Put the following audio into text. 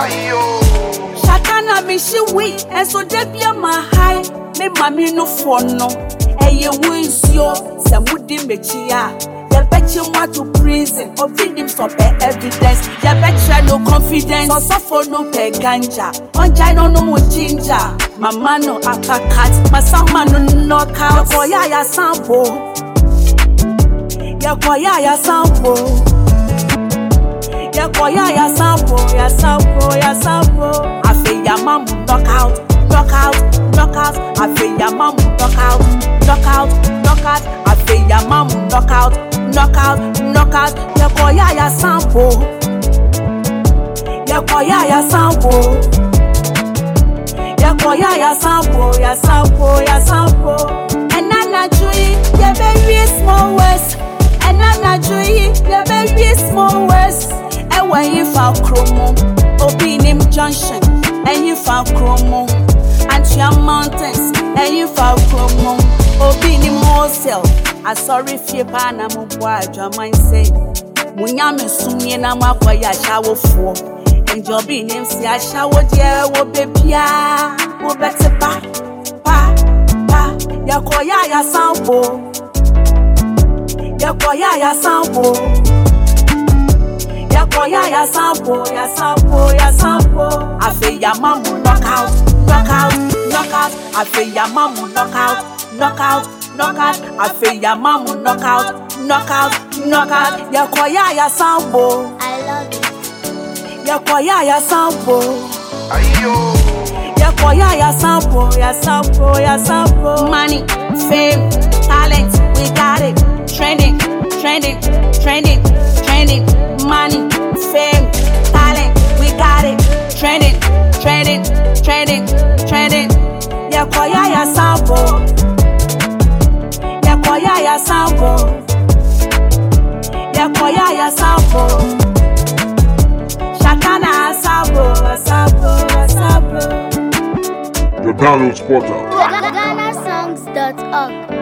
Shakana me she we, and so they be my high. Me mami no for no. Eye wins yo, Samudi Mechia. You bet you want to prison or feed him some evidence. You bet you no confidence or suffer no pe ganja. Onja no more ginger. Mama no akakat, my son man no knockout. Yakoya ya sample. Yakoya ya sample. Yakoya ya sample. Ya sample, ya sample. I feel your mom knockout, knockout, knockout. I feel your mom knockout, knockout, knockout. I feel your mom knockout, knockout, knockout. Yakoya ya sample. Yakoya ya sample. Yakoya ya sample, ya sample, ya sample. And I'm doing the very small words. And I'm doing the very small words. And when you found Chromo, Obinim Junction, and you found Chromo, and your mountains, and you found Chromo, Obinim Wholesale. I sorry if you pan a mobile, your mind say, Munyam is soon in a makwaya shower for. And your being see I shower, dear, will be pia, will better pa, Yakoya ya sample. Yakoya ya sample. Yakoya ya sample, ya sample, ya sample. I feel your mom knockout, knockout, knockout. I feel your mom knockout, knockout, knockout. I feel your mom knockout, knockout, knockout. Yakoya ya sample. I love it. Yakoya ya sample. Yakoya ya sample, ya sample, ya sample. Money, fame, talent, we got it. Trending, trending, trending, trending. Money, fame, talent, we got it. Trending, trending, trending, trending. Yakoya ya sample. Yakoya ya sample. Yakoya ya sample. Shakana sample, sample, sample. The download spotter. GhanaSongs.org